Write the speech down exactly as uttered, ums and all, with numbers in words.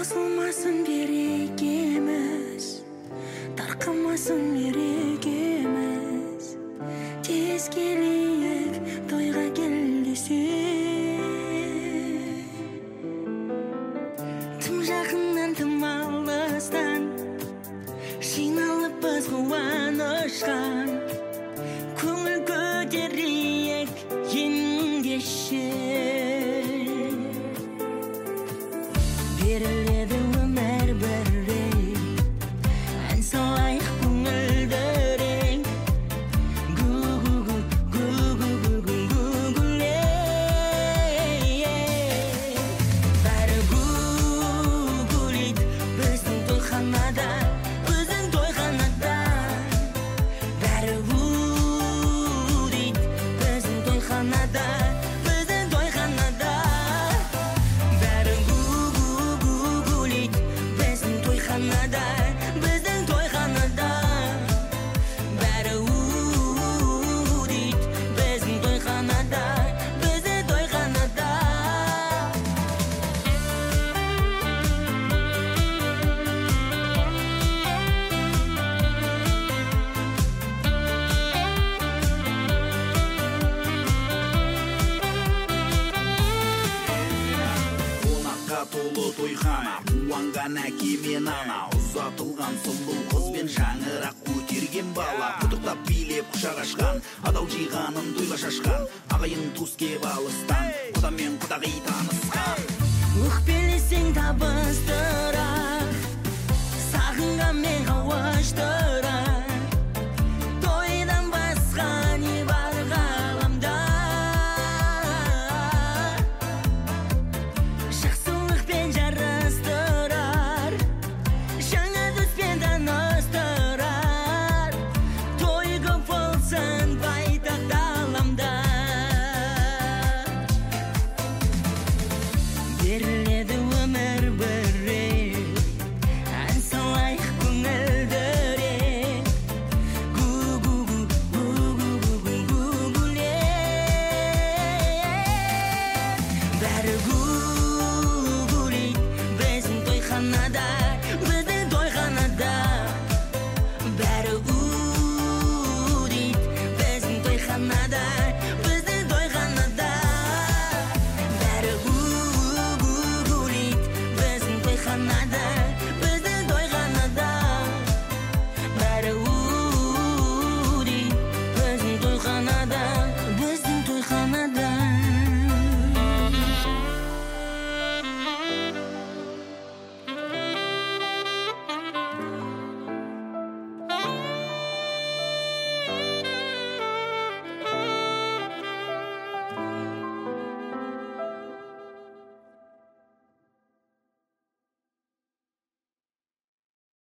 Bozulmasın berекеміз, тарқамасын мерекеміз. Тез келейік тойға кел десең. Тым жақыннан тым алыстан жиналып біз қуанышқа, көңіл көтерейік ендеше. Беріледі өмір бір рет, ән салайық көңілдірек. Гу-гу-гу, гу-гу-гу-гу, гу-гулей. Бәрі гу-гулейді біздің тойханада, біздің тойханада. Бәрі гу-дейді біздің тойханада, біздің тойханада. Бәрі гу-гу-гулейді біздің тойханада, біздің тойханада. Бәрі у-дейді біздің тойханада, біздің тойханада. Қонаққа толы тойхана, қуанған әке мен ана, ұзатылған сұлу қыз бен шаңырақ көтерген бала, құттықтап билеп құшақ ашқан, адал жиғанын тойға шашқан, ағайын туыс кеп алыстан, құда мен құдағи танысқан. Өкпелесең табыстырар, сағынған мен қауыштырар. Тойдан басқа не бар ғаламда? Жақсылықпен жарастырар, жаңа дуспен таныстырар. Той көп болсын байтақ даламда. Беріледі өмір бір рет, ән салайық көңілдірек. Гу-гу-гу, гу-гу-гу, гу-гулей. Бәрі гу-гулейді біздің тойханада, біздің тойханада. Бәрі у-дейді біздің тойханада, біздің тойханада. Бәрі у-гулейді біздің тойханада,